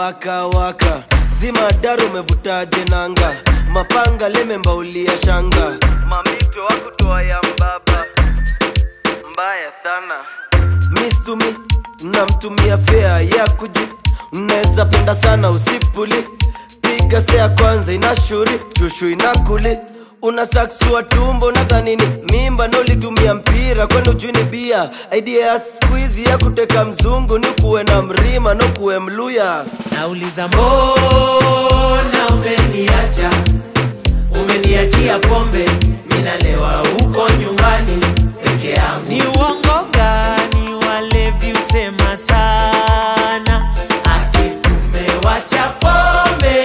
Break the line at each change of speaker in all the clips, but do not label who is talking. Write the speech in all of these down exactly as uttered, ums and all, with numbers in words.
waka waka zima daru umevutaje nanga mapanga leme mbaulia shanga mamito wakutoa ya mbaba mbaya sana miss to me namtumia fair ya kuji unaweza penda sana usipuli piga sea kwanza inashuri chushu inakuli una saksua tumbo na dhanini mimba nolitumia mpira kwenda ujuni bia idea ya squeeze ya kuteka mzungu ni kuwe na mrima no kuwe mluya
nauliza mbona umeniacha umeniachia pombe minalewa huko nyumbani peke yangu ni uongo gani walevi usema sana ati tumewacha pombe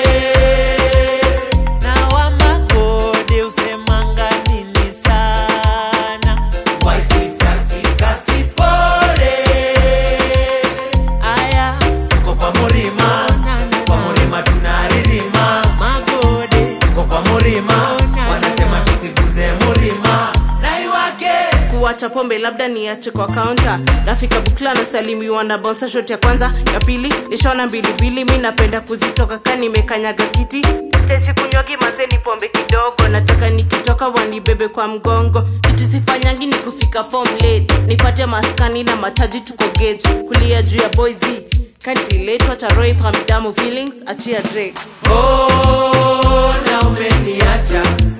na wamagode usemanga nini sana waisitaki kasifore aya tuko kwa murima kwa murima tunaririma magode tuko kwa murima wanasema tusiguze murima nai wake
kuacha pombe labda niache kwa counter nafika bukla na salimiwa na bouncer shot ya kwanza ya pili nishona mbili mbili mimi napenda kuzitoka kani nimekanyaga kiti tesi kunyogi mazeni pombe kidogo nataka nikitoka wanibebe kwa mgongo kitu sifanyangi ni kufika form late nipate maskani na mataji tuko gauge kulia juu ya boys can't relate wacha Roy Pamdamu feelings achia Drake
oh na umeniacha